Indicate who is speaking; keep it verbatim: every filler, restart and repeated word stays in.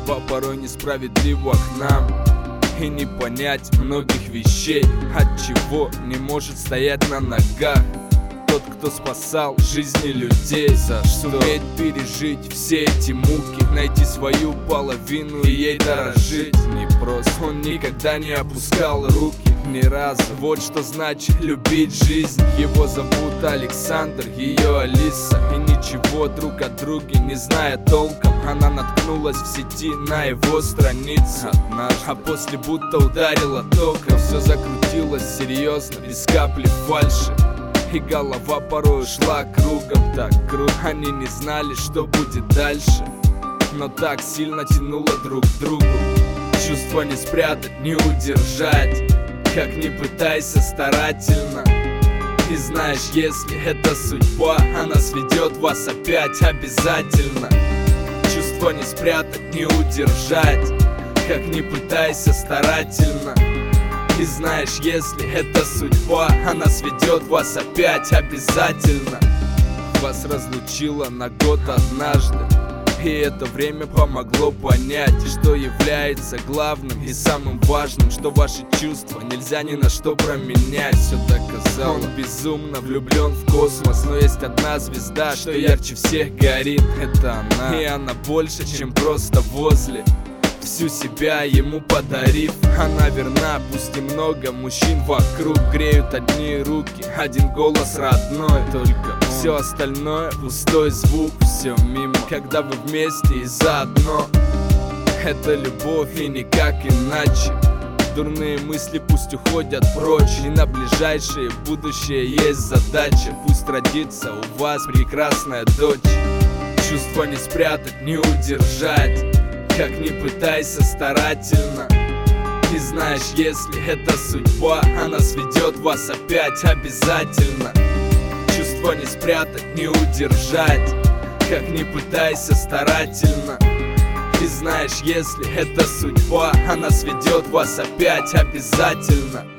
Speaker 1: голова порой несправедлива к нам, и не понять многих вещей, от чего не может стоять на ногах тот, кто спасал жизни людей. За что суметь пережить все эти муки, найти свою половину и ей дорожить непросто. Он никогда не опускал руки ни разу. Вот что значит любить жизнь. Его зовут Александр, ее Алиса, и ничего друг о друге не зная толком, она наткнулась в сети на его страницу однажды, а после будто ударила током. Все закрутилось серьезно, без капли фальши, и голова порой шла кругом. Так круг, они не знали, что будет дальше, но так сильно тянуло друг к другу. Чувства не спрятать, не удержать, как ни пытайся старательно. И знаешь, если это судьба, она сведет вас опять обязательно. Чувства не спрятать, не удержать, как ни пытайся старательно. И знаешь, если это судьба, она сведет вас опять обязательно. Вас разлучила на год однажды, и это время помогло понять, что является главным и самым важным, что ваши чувства нельзя ни на что променять. Все доказал. Он безумно влюблен в космос, но есть одна звезда, что ярче всех горит. Это она, и она больше, чем просто возле, всю себя ему подарив. Она верна, пусть и много мужчин вокруг греют одни руки, один голос родной, только все остальное пустой звук, все мимо, когда вы вместе и заодно. Это любовь и никак иначе. Дурные мысли пусть уходят прочь, и на ближайшее будущее есть задача. Пусть родится у вас прекрасная дочь. Чувства не спрятать, не удержать, как ни пытайся старательно. И знаешь, если это судьба, она сведет вас опять обязательно. Чувства не спрятать, не удержать, как ни пытайся старательно. И знаешь, если это судьба, она сведет вас опять обязательно.